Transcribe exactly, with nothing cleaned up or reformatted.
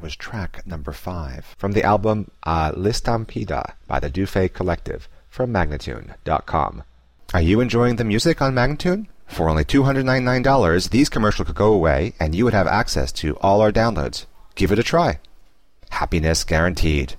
was track number five from the album A L'Estampida by the Dufay Collective from Magnatune dot com. Are you enjoying the music on Magnatune? For only two hundred ninety-nine dollars, these commercials could go away and you would have access to all our downloads. Give it a try. Happiness guaranteed.